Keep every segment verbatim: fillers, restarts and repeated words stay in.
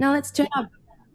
Now let's turn our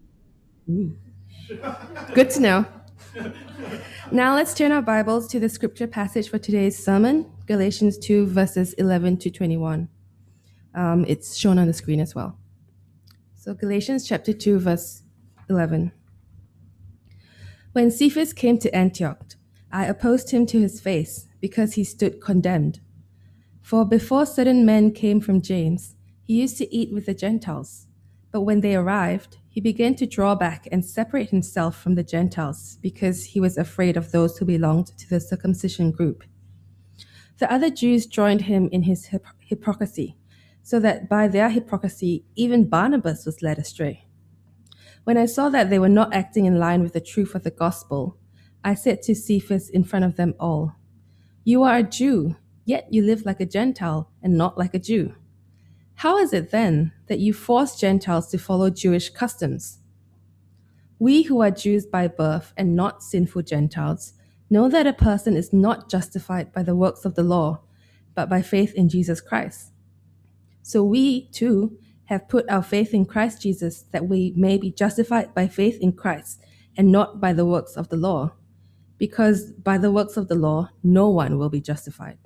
Good to know. Now let's turn our Bibles to the scripture passage for today's sermon, Galatians two, verses eleven to twenty-one. Um, it's shown on the screen as well. So Galatians chapter two, verse eleven. When Cephas came to Antioch, I opposed him to his face, because he stood condemned. For before certain men came from James, he used to eat with the Gentiles. But when they arrived, he began to draw back and separate himself from the Gentiles, because he was afraid of those who belonged to the circumcision group. The other Jews joined him in his hyp- hypocrisy, so that by their hypocrisy, even Barnabas was led astray. When I saw that they were not acting in line with the truth of the gospel, I said to Cephas in front of them all, "You are a Jew, yet you live like a Gentile and not like a Jew. How is it then that you force Gentiles to follow Jewish customs? We who are Jews by birth and not sinful Gentiles know that a person is not justified by the works of the law, but by faith in Jesus Christ. So we, too, have put our faith in Christ Jesus, that we may be justified by faith in Christ and not by the works of the law, because by the works of the law no one will be justified.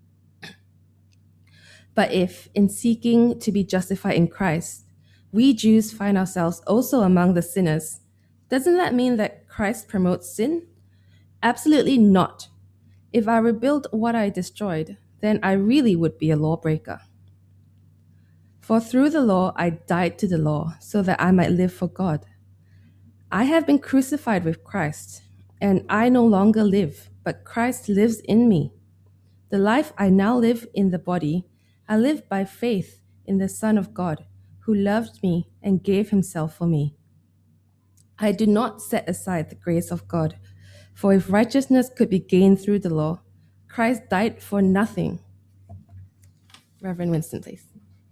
But if, in seeking to be justified in Christ, we Jews find ourselves also among the sinners, doesn't that mean that Christ promotes sin? Absolutely not. If I rebuild what I destroyed, then I really would be a lawbreaker. For through the law I died to the law, so that I might live for God. I have been crucified with Christ, and I no longer live, but Christ lives in me. The life I now live in the body, I live by faith in the Son of God, who loved me and gave himself for me. I do not set aside the grace of God, for if righteousness could be gained through the law, Christ died for nothing. Reverend Winston, please.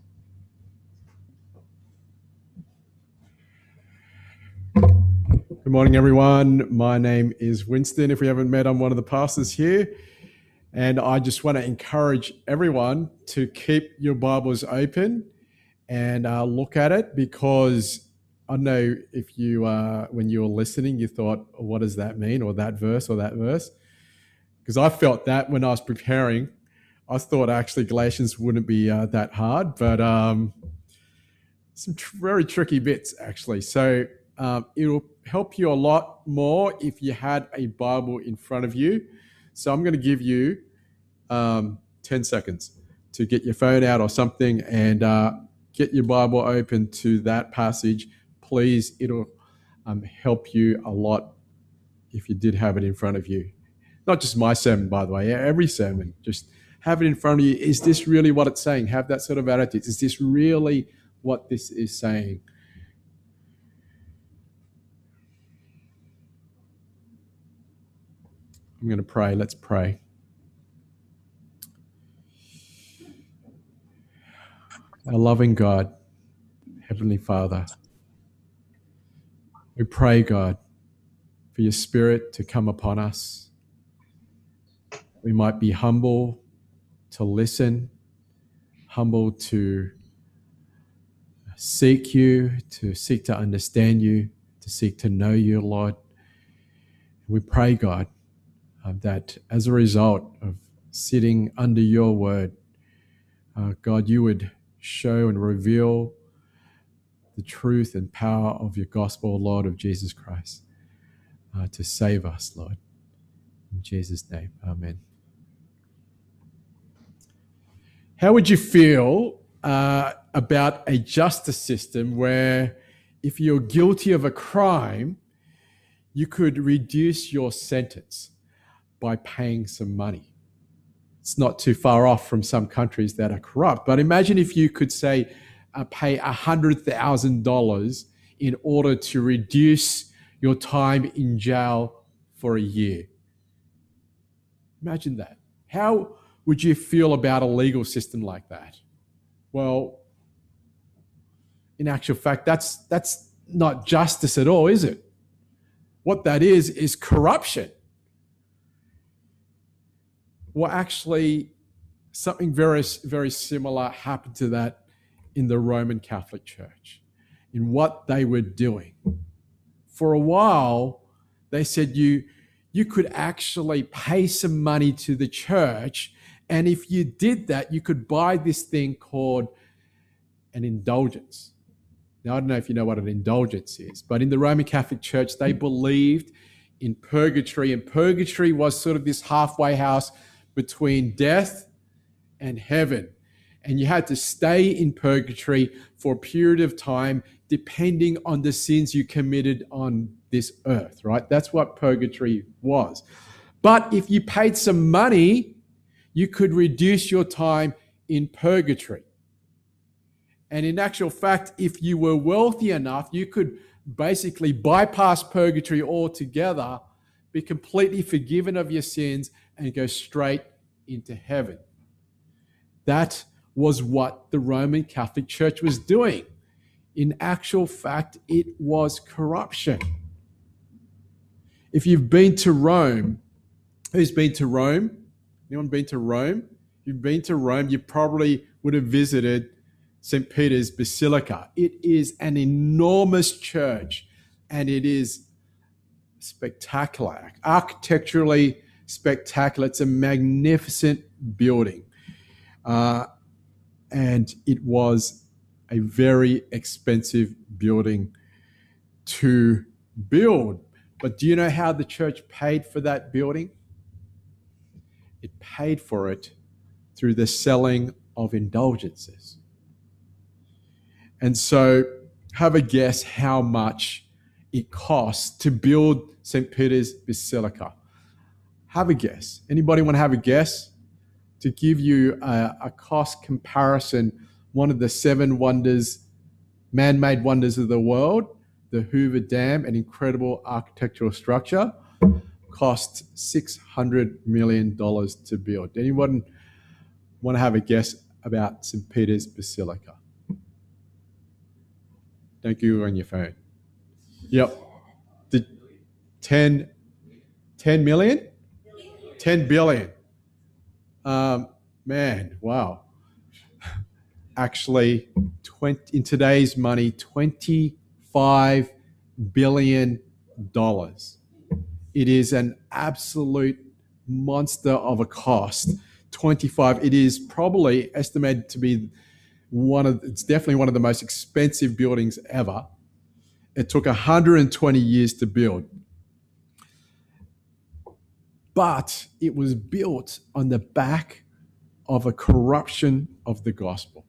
Good morning, everyone. My name is Winston. If we haven't met, I'm one of the pastors here. And I just want to encourage everyone to keep your Bibles open and uh, look at it, because I don't know if you, uh, when you were listening, you thought, what does that mean? Or that verse or that verse? Because I felt that when I was preparing. I thought actually Galatians wouldn't be uh, that hard, but um, some tr- very tricky bits actually. So um, it'll help you a lot more if you had a Bible in front of you. So I'm going to give you um, ten seconds to get your phone out or something and uh, get your Bible open to that passage. Please, it'll um, help you a lot if you did have it in front of you. Not just my sermon, by the way, every sermon. Just have it in front of you. Is this really what it's saying? Have that sort of attitude. Is this really what this is saying? I'm going to pray. Let's pray. Our loving God, Heavenly Father, we pray, God, for your Spirit to come upon us. We might be humble to listen, humble to seek you, to seek to understand you, to seek to know you, Lord. We pray, God, uh, that as a result of sitting under your word, uh, God, you would show and reveal the truth and power of your gospel, Lord, of Jesus Christ, uh, to save us, Lord. In Jesus' name, amen. How would you feel uh, about a justice system where if you're guilty of a crime, you could reduce your sentence by paying some money? It's not too far off from some countries that are corrupt, but imagine if you could say uh, pay one hundred thousand dollars in order to reduce your time in jail for a year. Imagine that. How would you feel about a legal system like that? Well, in actual fact, that's that's not justice at all, is it? What that is, is corruption. Well, actually, something very, very similar happened to that in the Roman Catholic Church. in what they were doing. For a while, they said you, you could actually pay some money to the church, and if you did that, you could buy this thing called an indulgence. Now, I don't know if you know what an indulgence is, but in the Roman Catholic Church, they believed in purgatory, and purgatory was sort of this halfway house between death and heaven. And you had to stay in purgatory for a period of time, depending on the sins you committed on this earth, right? That's what purgatory was. But if you paid some money, you could reduce your time in purgatory. And in actual fact, if you were wealthy enough, you could basically bypass purgatory altogether, be completely forgiven of your sins, and go straight into heaven. That was what the Roman Catholic Church was doing. In actual fact, it was corruption. If you've been to Rome, who's been to Rome? Anyone been to Rome? If you've been to Rome, you probably would have visited Saint Peter's Basilica. It is an enormous church, and it is spectacular, architecturally spectacular. It's a magnificent building. Uh, and it was a very expensive building to build. But do you know how the church paid for that building? It paid for it through the selling of indulgences. And so have a guess how much it costs to build Saint Peter's Basilica. Have a guess. Anybody want to have a guess? To give you a, a cost comparison, one of the seven wonders, man-made wonders of the world, the Hoover Dam, an incredible architectural structure, cost six hundred million dollars to build. Anyone want to have a guess about Saint Peter's Basilica? Don't Google on your phone. Yep. The ten, ten million? ten billion. Um, man, wow. Actually, twenty, in today's money, twenty-five billion dollars. It is an absolute monster of a cost. twenty-five, it is probably estimated to be one of, it's definitely one of the most expensive buildings ever. It took one hundred twenty years to build. But it was built on the back of a corruption of the gospel.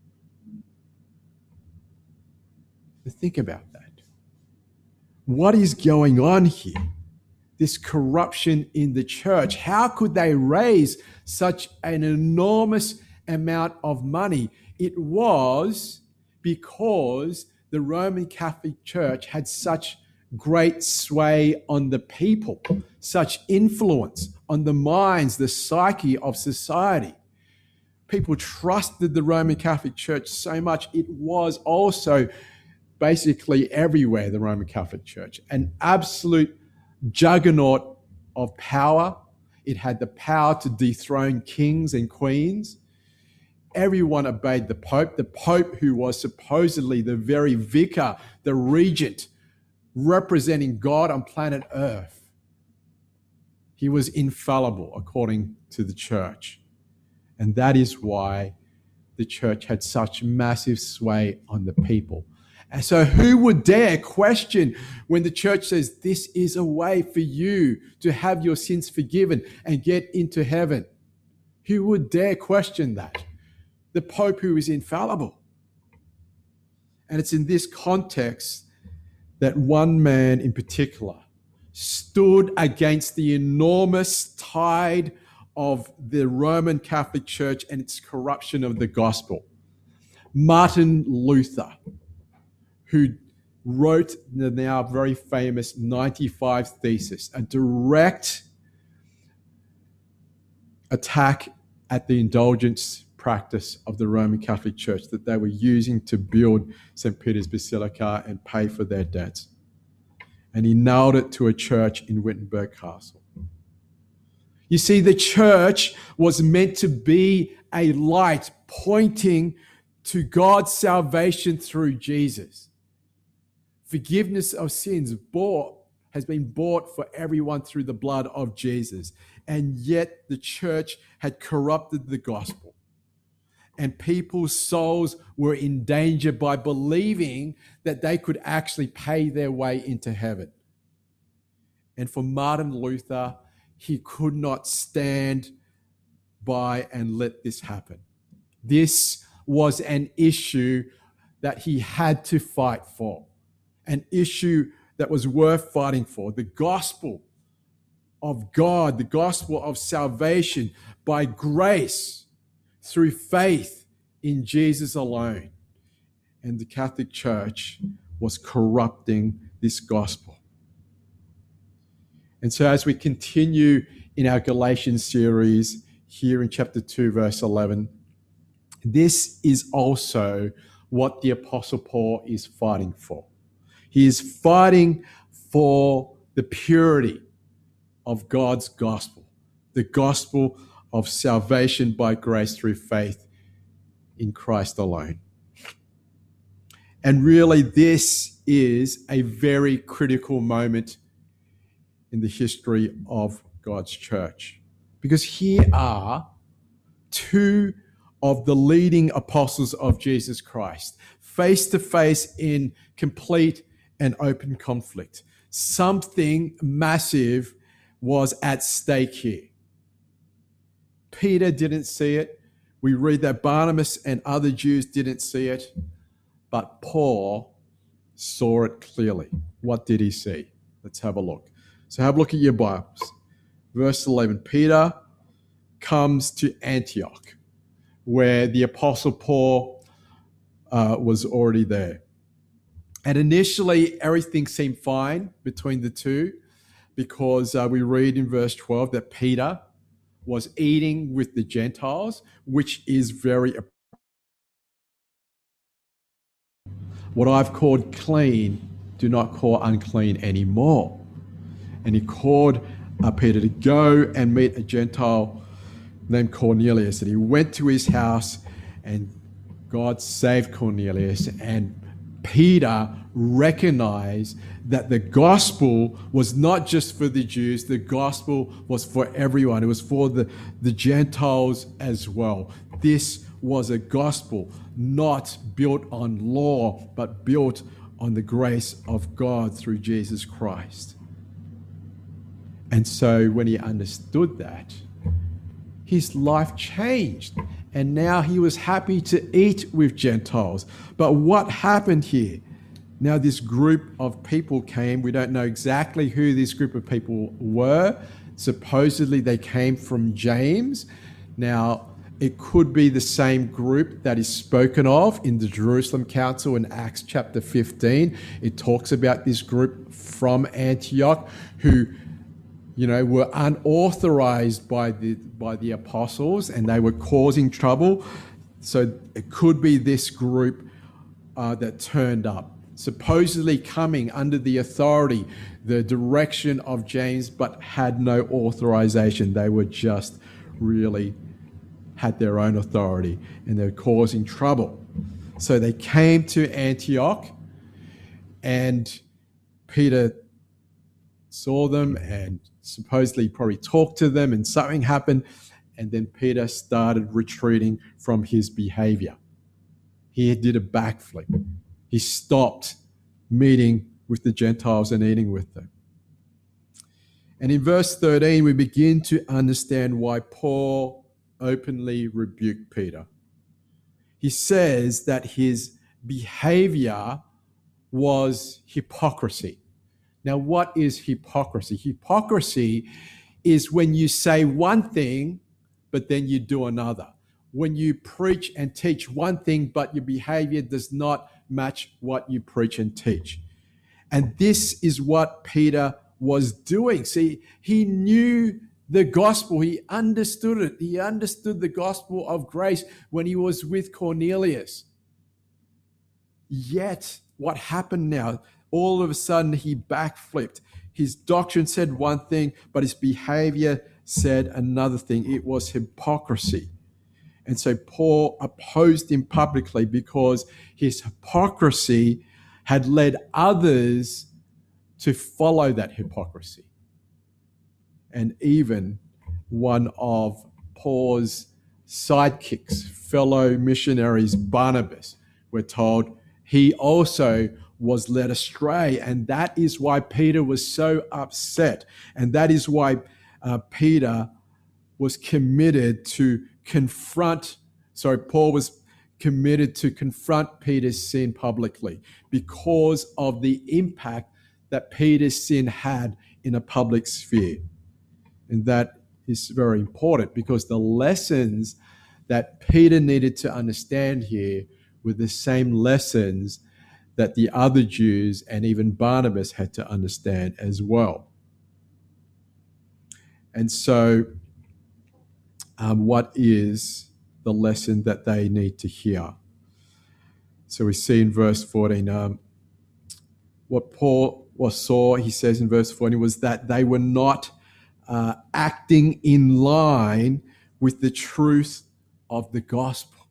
Think about that. What is going on here? This corruption in the church. How could they raise such an enormous amount of money? It was because the Roman Catholic Church had such great sway on the people, such influence on the minds, the psyche of society. People trusted the Roman Catholic Church so much. It was also basically everywhere, the Roman Catholic Church, an absolute juggernaut of power. It had the power to dethrone kings and queens. Everyone obeyed the Pope, the Pope who was supposedly the very vicar, the regent, representing God on planet Earth. He was infallible according to the church. And that is why the church had such massive sway on the people. And so who would dare question when the church says this is a way for you to have your sins forgiven and get into heaven? Who would dare question that? The Pope, who is infallible. And it's in this context that one man in particular stood against the enormous tide of the Roman Catholic Church and its corruption of the gospel. Martin Luther, who wrote the now very famous ninety-five Thesis, a direct attack at the indulgence practice of the Roman Catholic Church that they were using to build Saint Peter's Basilica and pay for their debts. And he nailed it to a church in Wittenberg Castle. You see, the church was meant to be a light pointing to God's salvation through Jesus. Forgiveness of sins bought has been bought for everyone through the blood of Jesus. And yet the church had corrupted the gospel. And people's souls were in danger by believing that they could actually pay their way into heaven. And for Martin Luther, he could not stand by and let this happen. This was an issue that he had to fight for, an issue that was worth fighting for. The gospel of God, the gospel of salvation by grace through faith in Jesus alone. And the Catholic Church was corrupting this gospel. And so as we continue in our Galatians series here in chapter two, verse eleven, this is also what the Apostle Paul is fighting for. He is fighting for the purity of God's gospel, the gospel of salvation by grace through faith in Christ alone. And really, this is a very critical moment in the history of God's church. Because here are two of the leading apostles of Jesus Christ, face to face in complete and open conflict. Something massive was at stake here. Peter didn't see it. We read that Barnabas and other Jews didn't see it, but Paul saw it clearly. What did he see? Let's have a look. So have a look at your Bibles. Verse eleven, Peter comes to Antioch, where the Apostle Paul uh, was already there. And initially, everything seemed fine between the two, because uh, we read in verse twelve that Peter was eating with the Gentiles, which is very... What I've called clean, do not call unclean anymore. And he called uh, Peter to go and meet a Gentile named Cornelius. And he went to his house, and God saved Cornelius. And Peter recognized that the gospel was not just for the Jews, the gospel was for everyone. It was for the, the Gentiles as well. This was a gospel not built on law, but built on the grace of God through Jesus Christ. And so when he understood that, his life changed. And now he was happy to eat with Gentiles. But what happened here? Now this group of people came. We don't know exactly who this group of people were. Supposedly they came from James. Now it could be the same group that is spoken of in the Jerusalem Council in Acts chapter fifteen. It talks about this group from Antioch who, you know, were unauthorized by the by the apostles, and they were causing trouble. So it could be this group uh, that turned up, supposedly coming under the authority, the direction of James, but had no authorization. They were just really had their own authority, and they're causing trouble. So they came to Antioch, and Peter saw them and supposedly probably talked to them, and something happened, and then Peter started retreating from his behavior. He did a backflip. He stopped meeting with the Gentiles and eating with them. And in verse thirteen, we begin to understand why Paul openly rebuked Peter. He says that his behavior was hypocrisy. Now, what is hypocrisy? Hypocrisy is when you say one thing, but then you do another. When you preach and teach one thing, but your behavior does not match what you preach and teach. And this is what Peter was doing. See, he knew the gospel. He understood it. He understood the gospel of grace when he was with Cornelius. Yet, what happened now? All of a sudden, he backflipped. His doctrine said one thing, but his behavior said another thing. It was hypocrisy. And so Paul opposed him publicly because his hypocrisy had led others to follow that hypocrisy. And even one of Paul's sidekicks, fellow missionaries, Barnabas, we're told he also was led astray. And that is why Peter was so upset. And that is why uh, Peter was committed to confront, sorry, Paul was committed to confront Peter's sin publicly because of the impact that Peter's sin had in a public sphere. And that is very important because the lessons that Peter needed to understand here were the same lessons that the other Jews and even Barnabas had to understand as well. And so, um, what is the lesson that they need to hear? So we see in verse fourteen, um, what Paul was saw, he says in verse fourteen, was that they were not uh, acting in line with the truth of the gospel.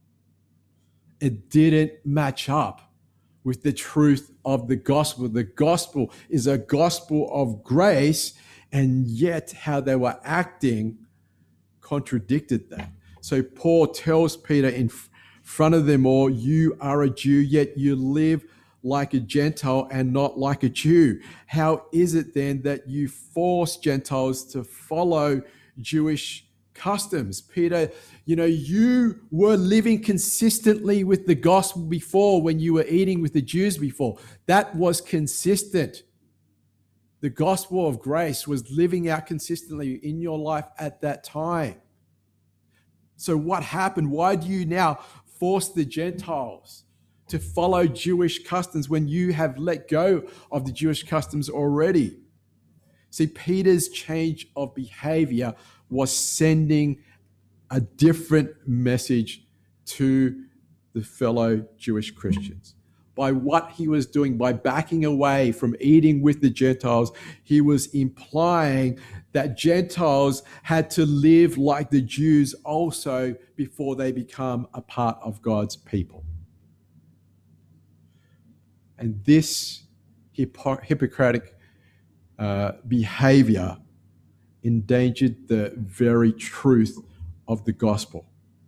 It didn't match up with the truth of the gospel. The gospel is a gospel of grace, and yet how they were acting contradicted that. So Paul tells Peter in front of them all, you are a Jew, yet you live like a Gentile and not like a Jew. How is it then that you force Gentiles to follow Jewish customs? Peter, you know, you were living consistently with the gospel before when you were eating with the Jews before. That was consistent. The gospel of grace was living out consistently in your life at that time. So what happened? Why do you now force the Gentiles to follow Jewish customs when you have let go of the Jewish customs already? See, Peter's change of behavior was sending a different message to the fellow Jewish Christians. By what he was doing, by backing away from eating with the Gentiles, he was implying that Gentiles had to live like the Jews also before they become a part of God's people. And this hypo- Hippocratic uh, behavior endangered the very truth of the gospel.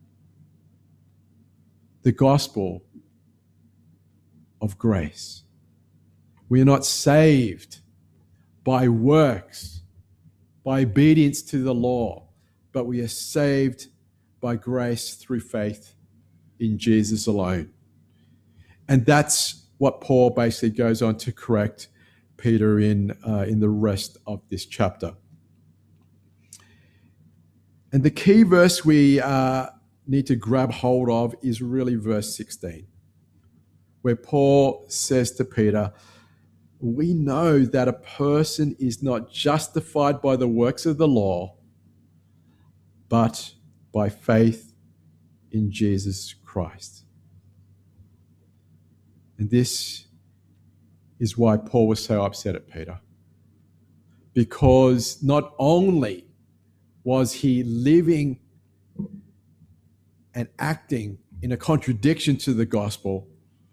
The gospel of grace. We are not saved by works, by obedience to the law, but we are saved by grace through faith in Jesus alone. And that's what Paul basically goes on to correct Peter in, uh, in the rest of this chapter. And the key verse we uh, need to grab hold of is really verse sixteen, where Paul says to Peter, we know that a person is not justified by the works of the law, but by faith in Jesus Christ. And this is why Paul was so upset at Peter. Because not only was he living and acting in a contradiction to the gospel,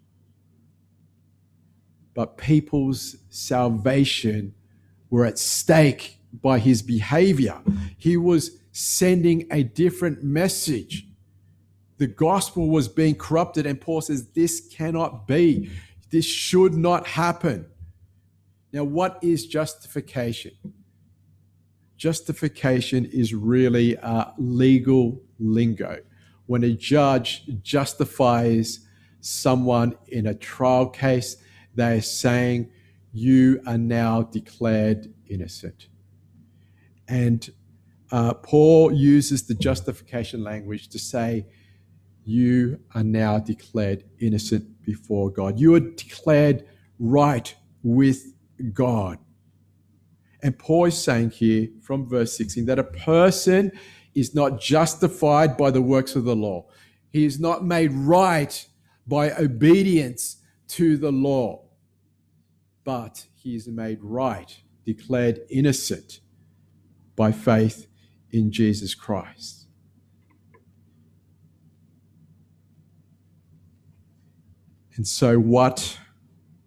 but people's salvation were at stake by his behavior. He was sending a different message. The gospel was being corrupted, and Paul says, this cannot be. This should not happen. Now, what is justification? Justification is really uh, legal lingo. When a judge justifies someone in a trial case, they are saying, you are now declared innocent. And uh, Paul uses the justification language to say, you are now declared innocent before God. You are declared right with God. And Paul is saying here from verse sixteen that a person is not justified by the works of the law. He is not made right by obedience to the law, but he is made right, declared innocent by faith in Jesus Christ. And so what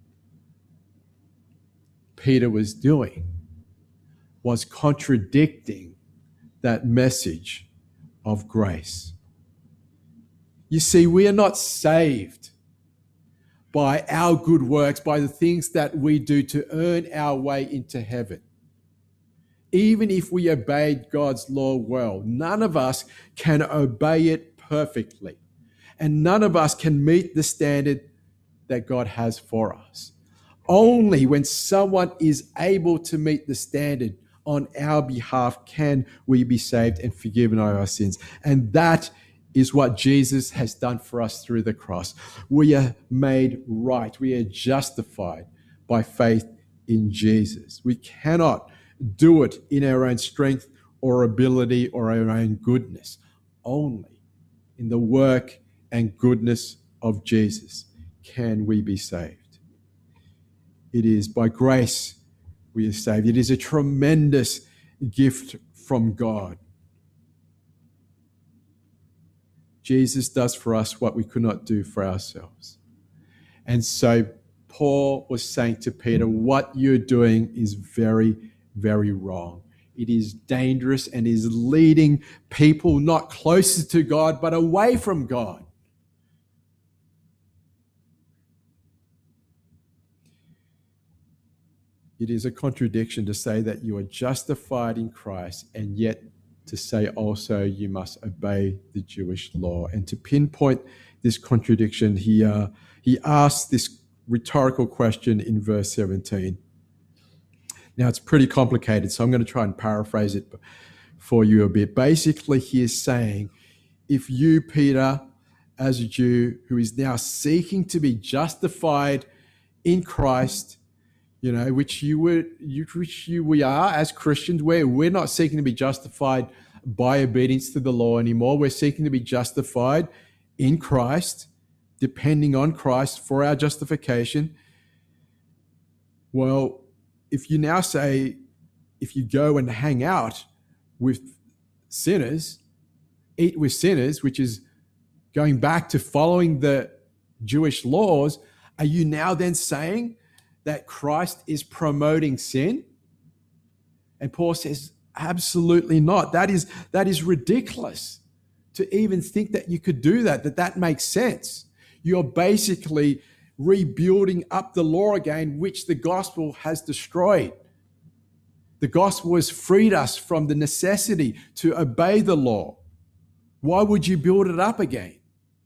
Peter was doing was contradicting that message of grace. You see, we are not saved by our good works, by the things that we do to earn our way into heaven. Even if we obeyed God's law well, none of us can obey it perfectly. And none of us can meet the standard that God has for us. Only when someone is able to meet the standard on our behalf can we be saved and forgiven of our sins. And that is what Jesus has done for us through the cross. We are made right. We are justified by faith in Jesus. We cannot do it in our own strength or ability or our own goodness. Only in the work and goodness of Jesus can we be saved. It is by grace we are saved. It is a tremendous gift from God. Jesus does for us what we could not do for ourselves. And so Paul was saying to Peter, what you're doing is very, very wrong. It is dangerous and is leading people not closer to God, but away from God. It is a contradiction to say that you are justified in Christ and yet to say also you must obey the Jewish law. And to pinpoint this contradiction, he, uh, he asks this rhetorical question in verse seventeen. Now, it's pretty complicated, so I'm going to try and paraphrase it for you a bit. Basically, he is saying, if you, Peter, as a Jew who is now seeking to be justified in Christ, you know, which you were, which you we are as Christians, where we're not seeking to be justified by obedience to the law anymore. We're seeking to be justified in Christ, depending on Christ for our justification. Well, if you now say, if you go and hang out with sinners, eat with sinners, which is going back to following the Jewish laws, are you now then saying that Christ is promoting sin? And Paul says, absolutely not. That is, that is ridiculous to even think that you could do that, that that makes sense. You're basically rebuilding up the law again, which the gospel has destroyed. The gospel has freed us from the necessity to obey the law. Why would you build it up again?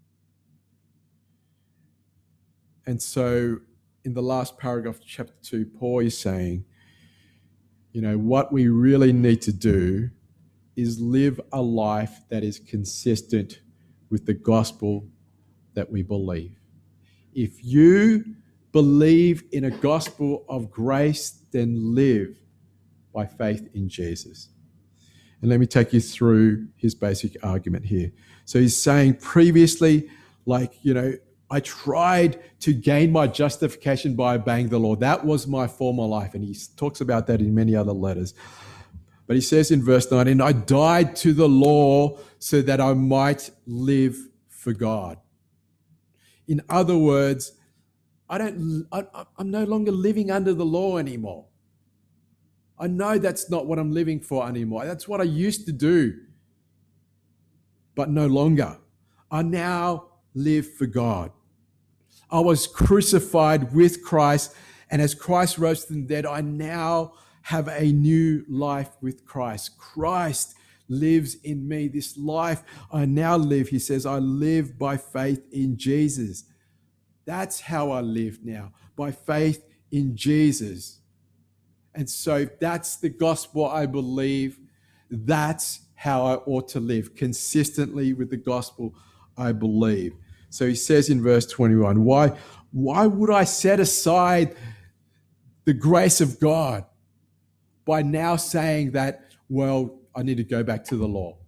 And so in the last paragraph of chapter two, Paul is saying, you know, what we really need to do is live a life that is consistent with the gospel that we believe. If you believe in a gospel of grace, then live by faith in Jesus. And let me take you through his basic argument here. So he's saying previously, like, you know, I tried to gain my justification by obeying the law. That was my former life. And he talks about that in many other letters. But he says in verse nineteen, I died to the law so that I might live for God. In other words, I don't, I, I'm no longer living under the law anymore. I know that's not what I'm living for anymore. That's what I used to do, but no longer. I now live for God. I was crucified with Christ, and as Christ rose from the dead, I now have a new life with Christ. Christ lives in me. This life I now live, he says, I live by faith in Jesus. That's how I live now, by faith in Jesus. And so that's the gospel I believe. That's how I ought to live, consistently with the gospel I believe. So he says in verse twenty-one, why, why would I set aside the grace of God by now saying that, well, I need to go back to the law?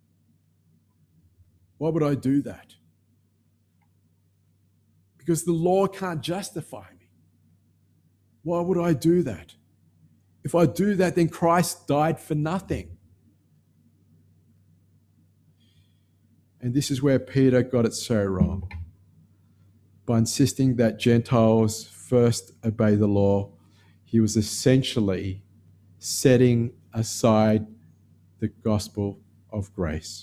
Why would I do that? Because the law can't justify me. Why would I do that? If I do that, then Christ died for nothing. And this is where Peter got it so wrong, by insisting that Gentiles first obey the law. he was essentially setting aside the gospel of grace.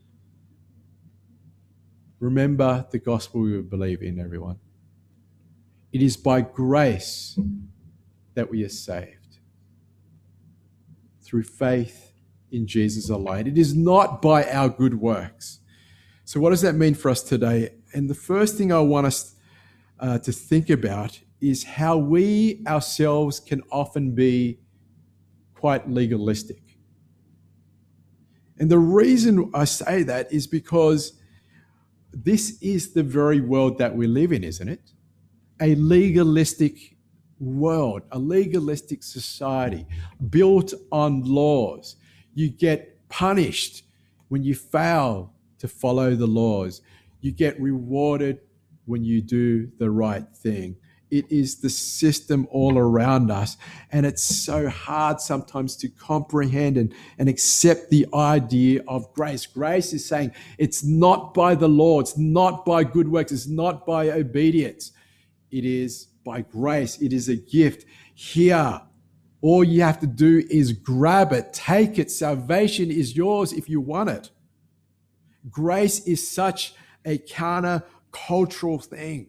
Remember the gospel we believe in, everyone. It is by grace that we are saved, through faith in Jesus alone. It is not by our good works. So what does that mean for us today? And the first thing I want us uh, to think about is how we ourselves can often be quite legalistic. And the reason I say that is because this is the very world that we live in, isn't it? A legalistic world, a legalistic society built on laws. You get punished when you fail to follow the laws. You get rewarded when you do the right thing. It is the system all around us, and it's so hard sometimes to comprehend and, and accept the idea of grace. Grace is saying it's not by the law, it's not by good works, it's not by obedience. It is by grace. It is a gift. Here, all you have to do is grab it, take it. Salvation is yours if you want it. Grace is such a counter-cultural thing.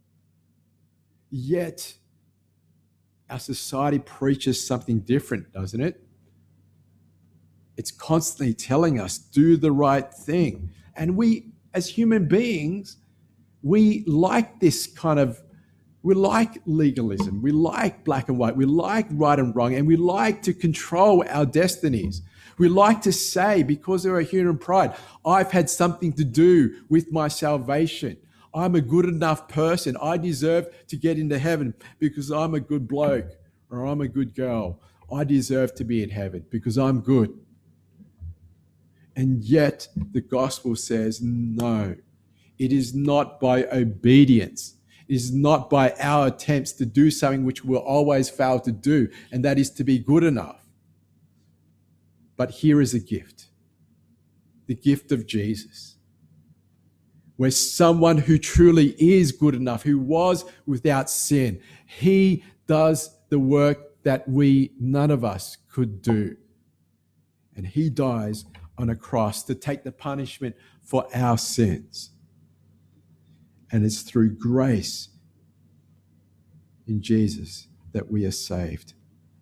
Yet, our society preaches something different, doesn't it? It's constantly telling us, do the right thing. And we, as human beings, we like this kind of, we like legalism. We like black and white. We like right and wrong. And we like to control our destinies. We like to say, because of our human pride, I've had something to do with my salvation. I'm a good enough person. I deserve to get into heaven because I'm a good bloke or I'm a good girl. I deserve to be in heaven because I'm good. And yet the gospel says, no, it is not by obedience. It is not by our attempts to do something which we'll always fail to do, and that is to be good enough. But here is a gift, the gift of Jesus, where someone who truly is good enough, who was without sin, he does the work that we, none of us, could do. And he dies on a cross to take the punishment for our sins. And it's through grace in Jesus that we are saved.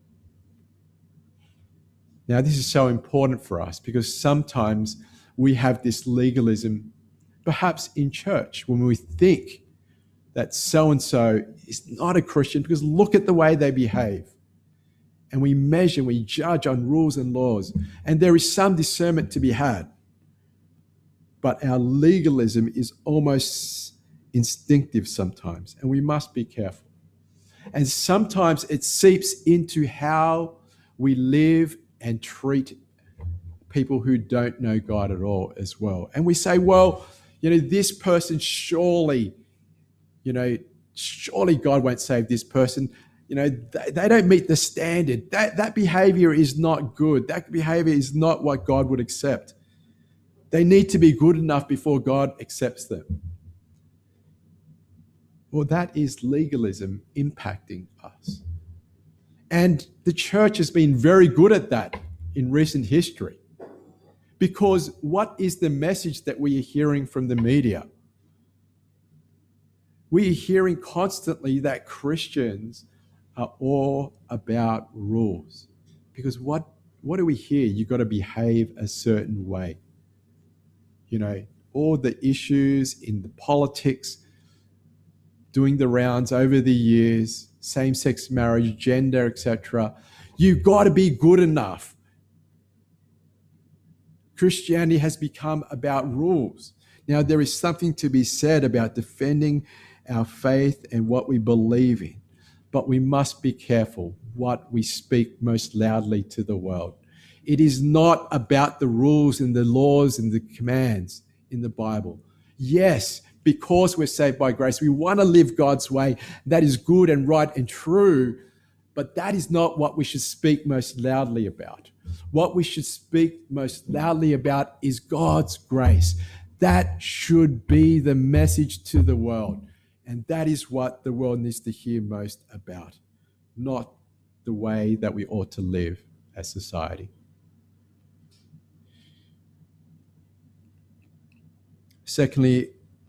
Now, this is so important for us because sometimes we have this legalism, perhaps in church, when we think that so-and-so is not a Christian because look at the way they behave. And we measure, we judge on rules and laws. And there is some discernment to be had. But our legalism is almost instinctive sometimes, and we must be careful. And sometimes it seeps into how we live and treat people who don't know God at all as well. And we say, well, you know, this person surely, you know, surely God won't save this person. You know, they, they don't meet the standard. That, that behavior is not good. That behavior is not what God would accept. They need to be good enough before God accepts them. Well, that is legalism impacting us. And the church has been very good at that in recent history. Because what is the message that we are hearing from the media? We are hearing constantly that Christians are all about rules. Because what, what do we hear? You've got to behave a certain way. You know, all the issues in the politics, doing the rounds over the years, same-sex marriage, gender, et cetera. You've got to be good enough. Christianity has become about rules. Now, there is something to be said about defending our faith and what we believe in, but we must be careful what we speak most loudly to the world. It is not about the rules and the laws and the commands in the Bible. Yes, because we're saved by grace, we want to live God's way. That is good and right and true, but that is not what we should speak most loudly about. What we should speak most loudly about is God's grace. That should be the message to the world. And that is what the world needs to hear most about, not the way that we ought to live as society. Secondly,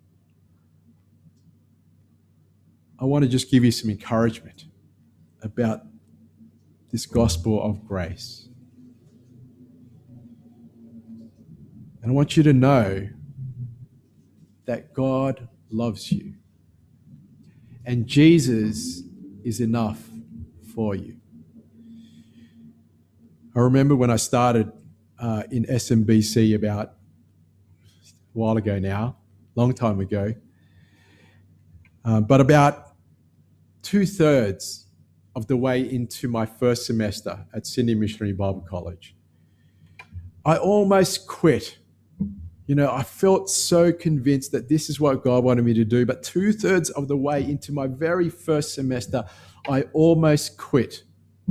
I want to just give you some encouragement about this gospel of grace. And I want you to know that God loves you and Jesus is enough for you. I remember when I started uh, in S M B C about a while ago now, long time ago, uh, but about two-thirds of the way into my first semester at Sydney Missionary Bible College, I almost quit. You know, I felt so convinced that this is what God wanted me to do, but two-thirds of the way into my very first semester, I almost quit.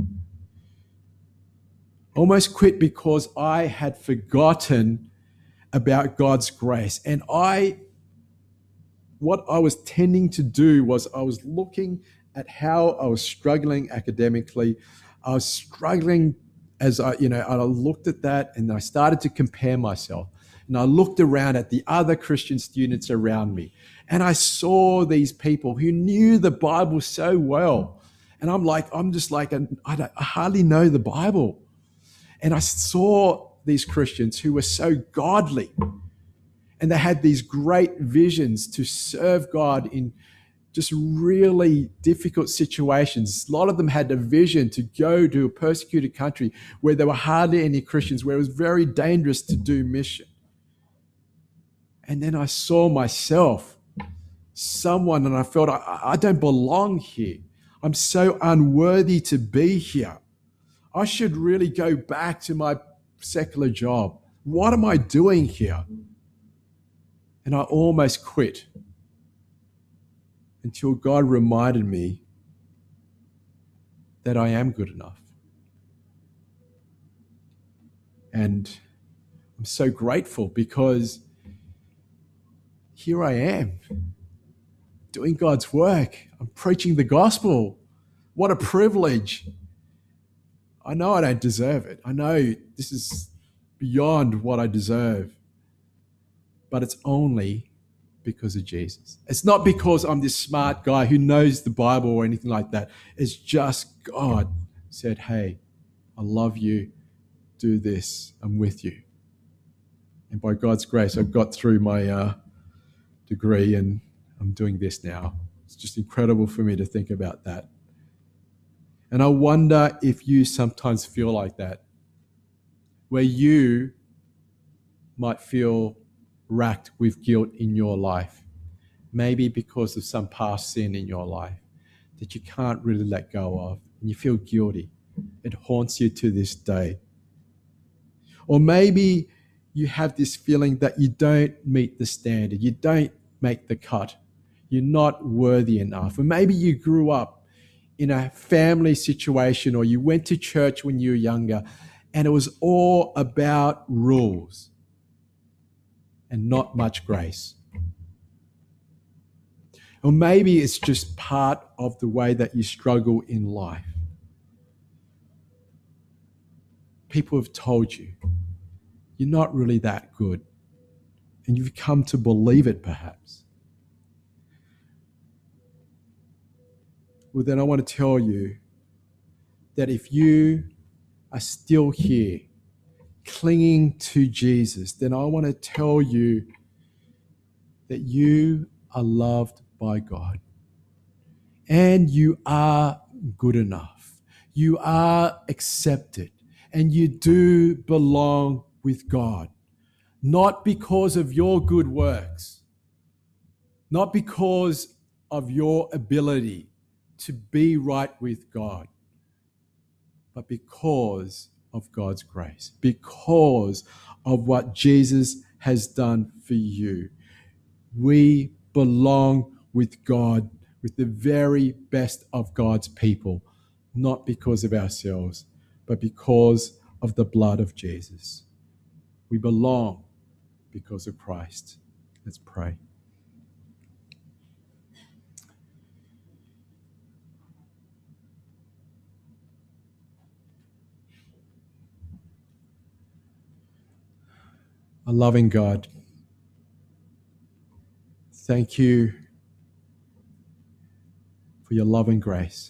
Almost quit because I had forgotten about God's grace. And I, what I was tending to do was I was looking at how I was struggling academically. I was struggling as I, you know, I looked at that and I started to compare myself. And I looked around at the other Christian students around me. And I saw these people who knew the Bible so well. And I'm like, I'm just like, I, don't, I hardly know the Bible. And I saw these Christians who were so godly. And they had these great visions to serve God in just really difficult situations. A lot of them had a vision to go to a persecuted country where there were hardly any Christians, where it was very dangerous to do mission. And then I saw myself, someone, and I felt I, I don't belong here. I'm so unworthy to be here. I should really go back to my secular job. What am I doing here? And I almost quit until God reminded me that I am good enough. And I'm so grateful because here I am doing God's work. I'm preaching the gospel. What a privilege. I know I don't deserve it. I know this is beyond what I deserve. But it's only because of Jesus. It's not because I'm this smart guy who knows the Bible or anything like that. It's just God said, hey, I love you. Do this. I'm with you. And by God's grace, I got through my uh, degree and I'm doing this now. It's just incredible for me to think about that. And I wonder if you sometimes feel like that, where you might feel racked with guilt in your life, maybe because of some past sin in your life that you can't really let go of, and you feel guilty. It haunts you to this day. Or maybe you have this feeling that you don't meet the standard, you don't make the cut, you're not worthy enough. Or maybe you grew up in a family situation, or you went to church when you were younger, and it was all about rules and not much grace. Or maybe it's just part of the way that you struggle in life. People have told you you're not really that good, and you've come to believe it perhaps. Well, then I want to tell you that if you are still here clinging to Jesus, then I want to tell you that you are loved by God and you are good enough. You are accepted and you do belong with God, not because of your good works, not because of your ability to be right with God, but because of God's grace, because of what Jesus has done for you. We belong with God, with the very best of God's people, not because of ourselves, but because of the blood of Jesus. We belong because of Christ. Let's pray. A loving God, thank you for your love and grace.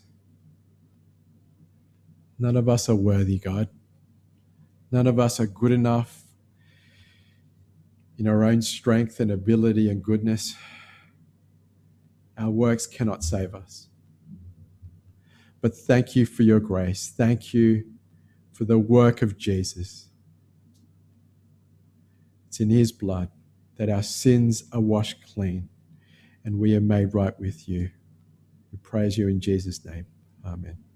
None of us are worthy, God. None of us are good enough in our own strength and ability and goodness. Our works cannot save us. But thank you for your grace. Thank you for the work of Jesus. It's in his blood that our sins are washed clean and we are made right with you. We praise you in Jesus' name. Amen.